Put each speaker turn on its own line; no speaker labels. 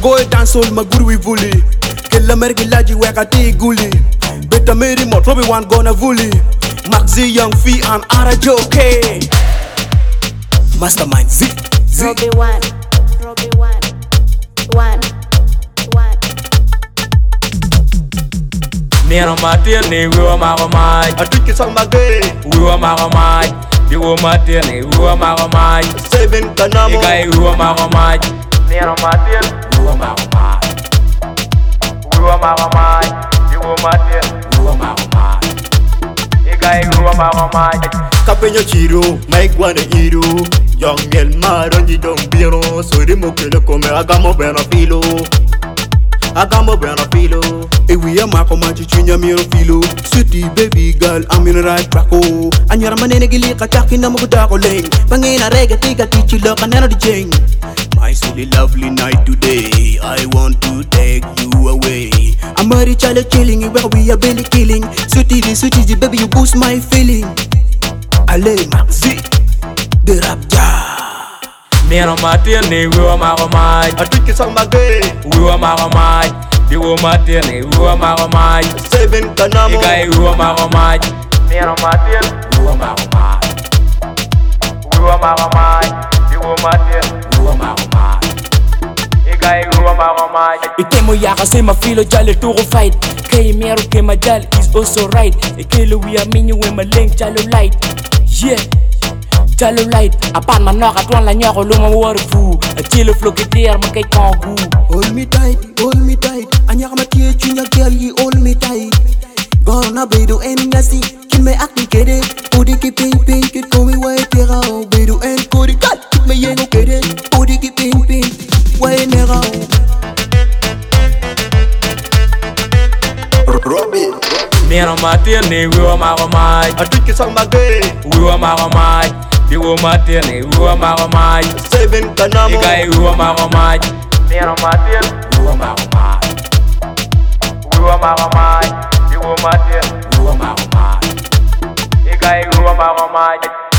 Magoe dancehall maguru vuli. Killa mergi laji weka ti guli. Beta meri mo trobi wan gonna vuli. Maxi Young Fee and Arajoke. Mastermind Z.
Robbie one.
Nero Martin, we were Maramai.
I think it's on my day.
We were Maramai. We were Martin, we were Maramai.
7 Kanamo.
You guys, we were Maramai. Nero Martin, we were Maramai. We were Maramai. We were Martin, we were Maramai. You guys, we were Maramai.
Capeño Chiro, Mike Guane Hiro. Young El Maro, you don't be no. So the Mokele come, Agamo Benafilo. Agamo Benafilo. We are Marco Manchichinya Miro Filo. Sweetie baby girl, I'm in the right track. And you're a man in a gilly, Kataki Namudako Lane. Bangina Rega, take a teach you look and another chain. My silly lovely night today, I want to take you away. I'm a rich child chilling, where we are barely killing. Sweetie, baby, you boost my feeling. Ale Maxi, the Raptor.
Nero Martin, we were Maramai.
I think it's on my day.
We were Maramai. We were Martin, we were Maramai.
7 Kanamo.
You guys, we were Maramai. Nero Martin, we were Maramai. We were Maramai. We were Martin, we were Maramai. You guys, we were Maramai.
Itemo yaka say my filo jale to go fight. Kay mero ke majal is also right. Ekelo we are minu we my link jalo light. Yeah. Jalo light. Apan manaka tuan la nyako luma waru. A chilo flow ke tear makay kongu.
Hold me tight. Anyaka matie chunya girl, you hold me tight. Gonna be do any nasty. Kin me acting kede. Odi ki pink, kid call me white tera. Be do en kodi kat. Kit me yengo kede. Odi ki pink, white nera. Robin.
Nero Martin, we were Maramai.
I think it's on my day.
We were Maramai. We were Martin, we were Maramai.
7 Kanamo.
You guys, we were Maramai. Nero Martin, we were Maramai. We were Maramai. We were Martin, we were Maramai. You guys, we were Maramai.